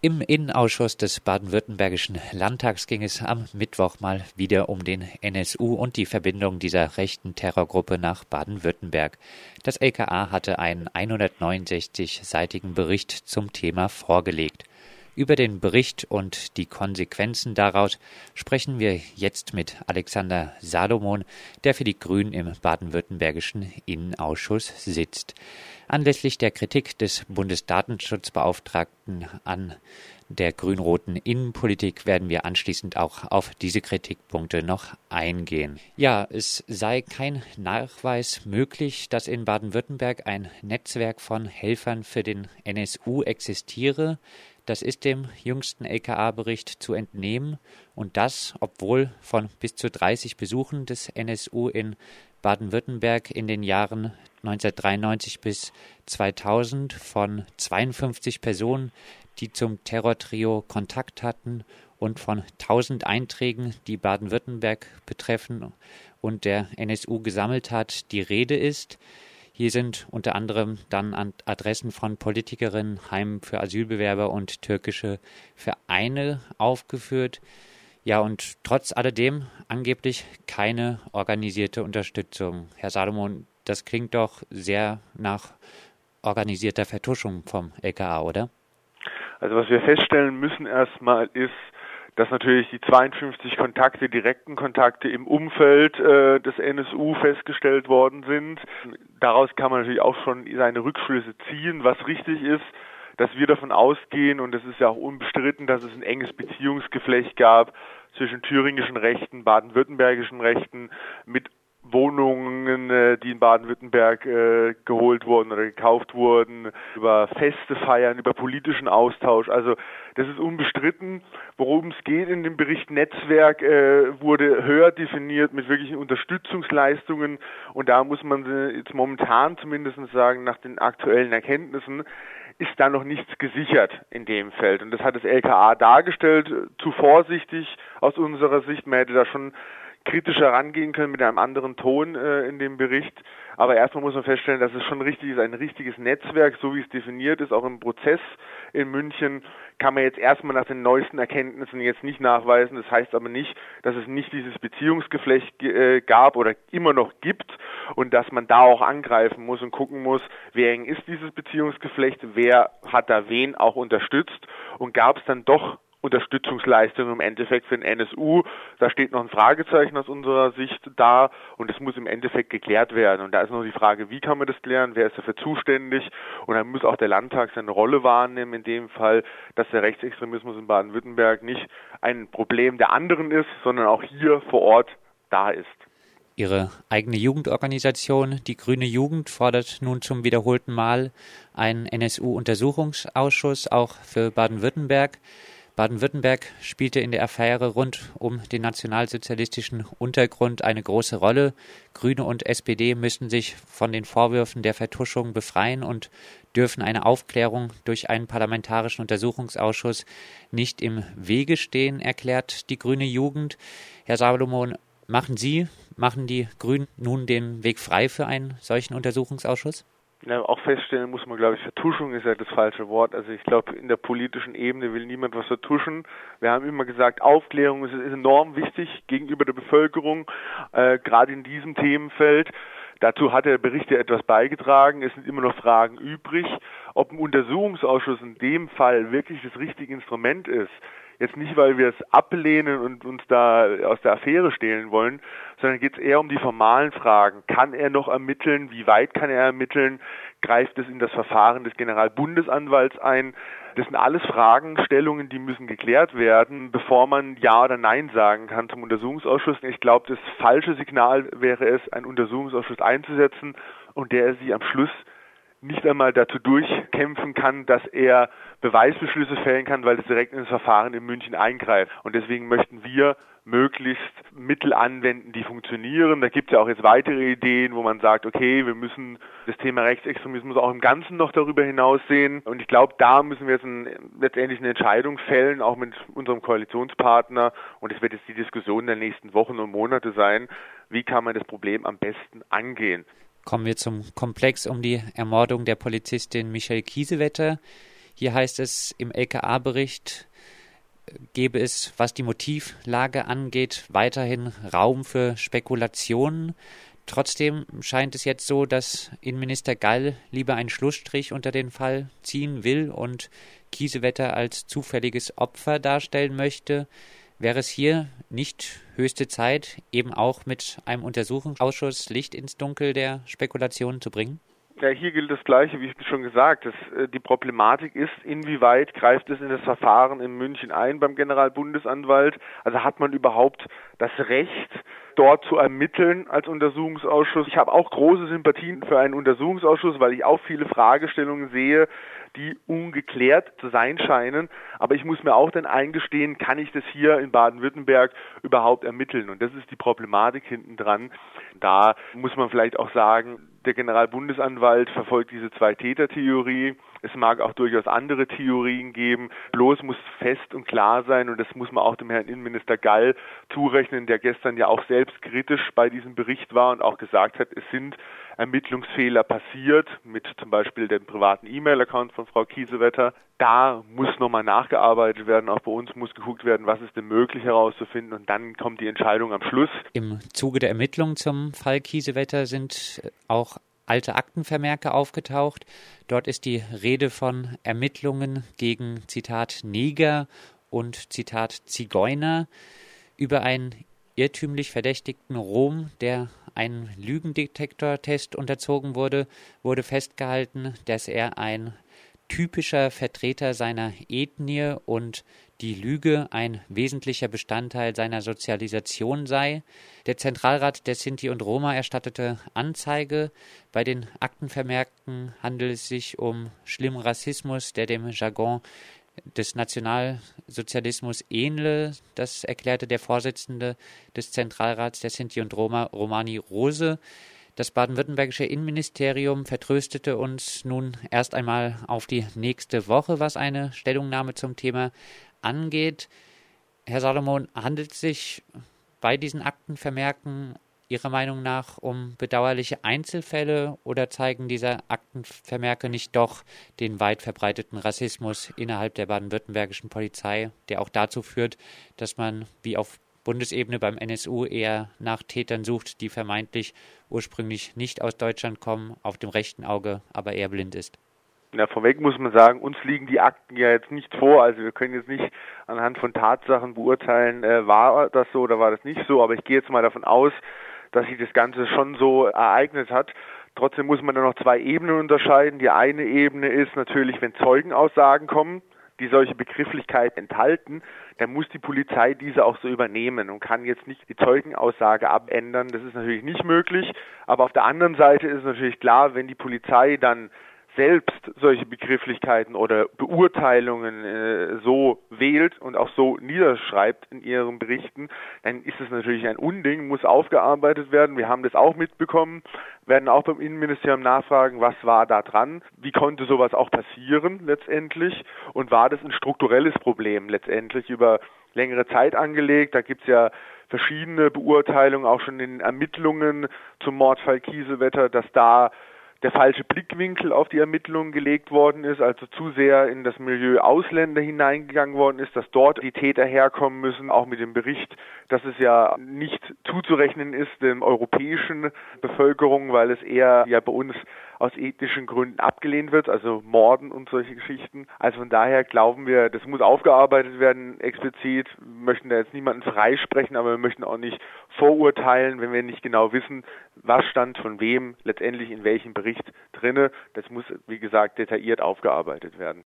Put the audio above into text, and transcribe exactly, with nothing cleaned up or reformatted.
Im Innenausschuss des baden-württembergischen Landtags ging es am Mittwoch mal wieder um den N S U und die Verbindung dieser rechten Terrorgruppe nach Baden-Württemberg. Das L K A hatte einen hundertneunundsechzig-seitigen Bericht zum Thema vorgelegt. Über den Bericht und die Konsequenzen daraus sprechen wir jetzt mit Alexander Salomon, der für die Grünen im baden-württembergischen Innenausschuss sitzt. Anlässlich der Kritik des Bundesdatenschutzbeauftragten an der grün-roten Innenpolitik werden wir anschließend auch auf diese Kritikpunkte noch eingehen. Ja, es sei kein Nachweis möglich, dass in Baden-Württemberg ein Netzwerk von Helfern für den N S U existiere. Das ist dem jüngsten L K A-Bericht zu entnehmen und das, obwohl von bis zu dreißig Besuchen des N S U in Baden-Württemberg in den Jahren neunzehnhundertdreiundneunzig bis zweitausend von zweiundfünfzig Personen, die zum Terrortrio Kontakt hatten und von tausend Einträgen, die Baden-Württemberg betreffen und der N S U gesammelt hat, die Rede ist. Hier sind unter anderem dann Adressen von Politikerinnen, Heimen für Asylbewerber und türkische Vereine aufgeführt. Ja, und trotz alledem angeblich keine organisierte Unterstützung. Herr Salomon, das klingt doch sehr nach organisierter Vertuschung vom L K A, oder? Also was wir feststellen müssen erstmal ist, dass natürlich die zweiundfünfzig Kontakte, direkten Kontakte im Umfeld äh, des N S U festgestellt worden sind. Daraus kann man natürlich auch schon seine Rückschlüsse ziehen, was richtig ist, dass wir davon ausgehen, und es ist ja auch unbestritten, dass es ein enges Beziehungsgeflecht gab zwischen thüringischen Rechten, baden-württembergischen Rechten mit Wohnungen, die in Baden-Württemberg äh, geholt wurden oder gekauft wurden, über Feste feiern, über politischen Austausch. Also das ist unbestritten. Worum es geht in dem Bericht Netzwerk, äh, wurde höher definiert mit wirklichen Unterstützungsleistungen. Und da muss man jetzt momentan zumindest sagen, nach den aktuellen Erkenntnissen, ist da noch nichts gesichert in dem Feld. Und das hat das L K A dargestellt, zu vorsichtig aus unserer Sicht. Man hätte da schon kritischer rangehen können mit einem anderen Ton äh, in dem Bericht. Aber erstmal muss man feststellen, dass es schon richtig ist, ein richtiges Netzwerk, so wie es definiert ist, auch im Prozess in München, kann man jetzt erstmal nach den neuesten Erkenntnissen jetzt nicht nachweisen. Das heißt aber nicht, dass es nicht dieses Beziehungsgeflecht äh, gab oder immer noch gibt und dass man da auch angreifen muss und gucken muss, wie eng ist dieses Beziehungsgeflecht, wer hat da wen auch unterstützt und gab es dann doch Unterstützungsleistungen im Endeffekt für den N S U. Da steht noch ein Fragezeichen aus unserer Sicht da und es muss im Endeffekt geklärt werden. Und da ist noch die Frage, wie kann man das klären, wer ist dafür zuständig? Und dann muss auch der Landtag seine Rolle wahrnehmen, in dem Fall, dass der Rechtsextremismus in Baden-Württemberg nicht ein Problem der anderen ist, sondern auch hier vor Ort da ist. Ihre eigene Jugendorganisation, die Grüne Jugend, fordert nun zum wiederholten Mal einen N S U-Untersuchungsausschuss, auch für Baden-Württemberg. Baden-Württemberg spielte in der Affäre rund um den nationalsozialistischen Untergrund eine große Rolle. Grüne und S P D müssten sich von den Vorwürfen der Vertuschung befreien und dürfen eine Aufklärung durch einen parlamentarischen Untersuchungsausschuss nicht im Wege stehen, erklärt die Grüne Jugend. Herr Salomon, machen Sie, machen die Grünen nun den Weg frei für einen solchen Untersuchungsausschuss? Ja, auch feststellen muss man, glaube ich, Vertuschung ist ja das falsche Wort. Also ich glaube, in der politischen Ebene will niemand was vertuschen. Wir haben immer gesagt, Aufklärung ist, ist enorm wichtig gegenüber der Bevölkerung, äh, gerade in diesem Themenfeld. Dazu hat der Bericht ja etwas beigetragen. Es sind immer noch Fragen übrig. Ob ein Untersuchungsausschuss in dem Fall wirklich das richtige Instrument ist, jetzt nicht, weil wir es ablehnen und uns da aus der Affäre stehlen wollen, sondern geht es eher um die formalen Fragen. Kann er noch ermitteln? Wie weit kann er ermitteln? Greift es in das Verfahren des Generalbundesanwalts ein? Das sind alles Fragestellungen, die müssen geklärt werden, bevor man Ja oder Nein sagen kann zum Untersuchungsausschuss. Ich glaube, das falsche Signal wäre es, einen Untersuchungsausschuss einzusetzen und der sich am Schluss nicht einmal dazu durchkämpfen kann, dass er Beweisbeschlüsse fällen kann, weil es direkt in das Verfahren in München eingreift. Und deswegen möchten wir möglichst Mittel anwenden, die funktionieren. Da gibt es ja auch jetzt weitere Ideen, wo man sagt, okay, wir müssen das Thema Rechtsextremismus auch im Ganzen noch darüber hinaus sehen. Und ich glaube, da müssen wir jetzt ein, letztendlich eine Entscheidung fällen, auch mit unserem Koalitionspartner. Und es wird jetzt die Diskussion der nächsten Wochen und Monate sein, wie kann man das Problem am besten angehen. Kommen wir zum Komplex um die Ermordung der Polizistin Michelle Kiesewetter. Hier heißt es im L K A-Bericht, gäbe es, was die Motivlage angeht, weiterhin Raum für Spekulationen. Trotzdem scheint es jetzt so, dass Innenminister Gall lieber einen Schlussstrich unter den Fall ziehen will und Kiesewetter als zufälliges Opfer darstellen möchte. Wäre es hier nicht höchste Zeit, eben auch mit einem Untersuchungsausschuss Licht ins Dunkel der Spekulationen zu bringen? Ja, hier gilt das Gleiche, wie ich schon gesagt habe. Die Problematik ist, inwieweit greift es in das Verfahren in München ein beim Generalbundesanwalt? Also hat man überhaupt das Recht, dort zu ermitteln als Untersuchungsausschuss? Ich habe auch große Sympathien für einen Untersuchungsausschuss, weil ich auch viele Fragestellungen sehe, die ungeklärt zu sein scheinen. Aber ich muss mir auch dann eingestehen, kann ich das hier in Baden-Württemberg überhaupt ermitteln? Und das ist die Problematik hinten dran. Da muss man vielleicht auch sagen, der Generalbundesanwalt verfolgt diese Zwei-Täter-Theorie. Es mag auch durchaus andere Theorien geben. Bloß muss fest und klar sein, und das muss man auch dem Herrn Innenminister Gall zurechnen, der gestern ja auch selbst kritisch bei diesem Bericht war und auch gesagt hat, es sind Ermittlungsfehler passiert, mit zum Beispiel dem privaten E-Mail-Account von Frau Kiesewetter. Da muss nochmal nachgearbeitet werden, auch bei uns muss geguckt werden, was ist denn möglich herauszufinden, und dann kommt die Entscheidung am Schluss. Im Zuge der Ermittlungen zum Fall Kiesewetter sind auch alte Aktenvermerke aufgetaucht. Dort ist die Rede von Ermittlungen gegen, Zitat, Neger und, Zitat, Zigeuner über einen irrtümlich verdächtigten Rom, der einem Lügendetektortest unterzogen wurde, wurde festgehalten, dass er ein typischer Vertreter seiner Ethnie und die Lüge ein wesentlicher Bestandteil seiner Sozialisation sei. Der Zentralrat der Sinti und Roma erstattete Anzeige. Bei den Aktenvermerken handelt es sich um schlimmen Rassismus, der dem Jargon des Nationalsozialismus ähnle. Das erklärte der Vorsitzende des Zentralrats der Sinti und Roma, Romani Rose. Das baden-württembergische Innenministerium vertröstete uns nun erst einmal auf die nächste Woche, was eine Stellungnahme zum Thema angeht. Herr Salomon, handelt es sich bei diesen Aktenvermerken Ihrer Meinung nach um bedauerliche Einzelfälle oder zeigen diese Aktenvermerke nicht doch den weit verbreiteten Rassismus innerhalb der baden-württembergischen Polizei, der auch dazu führt, dass man wie auf Bundesebene beim N S U eher nach Tätern sucht, die vermeintlich ursprünglich nicht aus Deutschland kommen, auf dem rechten Auge aber eher blind ist? Na, vorweg muss man sagen, uns liegen die Akten ja jetzt nicht vor, also wir können jetzt nicht anhand von Tatsachen beurteilen, äh, war das so oder war das nicht so, aber ich gehe jetzt mal davon aus, dass sich das Ganze schon so ereignet hat. Trotzdem muss man da noch zwei Ebenen unterscheiden. Die eine Ebene ist natürlich, wenn Zeugenaussagen kommen, die solche Begrifflichkeit enthalten, dann muss die Polizei diese auch so übernehmen und kann jetzt nicht die Zeugenaussage abändern. Das ist natürlich nicht möglich, aber auf der anderen Seite ist natürlich klar, wenn die Polizei dann selbst solche Begrifflichkeiten oder Beurteilungen äh, so wählt und auch so niederschreibt in ihren Berichten, dann ist es natürlich ein Unding, muss aufgearbeitet werden. Wir haben das auch mitbekommen, werden auch beim Innenministerium nachfragen, was war da dran, wie konnte sowas auch passieren letztendlich und war das ein strukturelles Problem letztendlich über längere Zeit angelegt. Da gibt's ja verschiedene Beurteilungen, auch schon in Ermittlungen zum Mordfall Kiesewetter, dass da der falsche Blickwinkel auf die Ermittlungen gelegt worden ist, also zu sehr in das Milieu Ausländer hineingegangen worden ist, dass dort die Täter herkommen müssen, auch mit dem Bericht, dass es ja nicht zuzurechnen ist der europäischen Bevölkerung, weil es eher ja bei uns aus ethnischen Gründen abgelehnt wird, also Morden und solche Geschichten. Also von daher glauben wir, das muss aufgearbeitet werden explizit. Wir möchten da jetzt niemanden freisprechen, aber wir möchten auch nicht vorurteilen, wenn wir nicht genau wissen, was stand von wem letztendlich in welchem Bericht drinne. Das muss, wie gesagt, detailliert aufgearbeitet werden.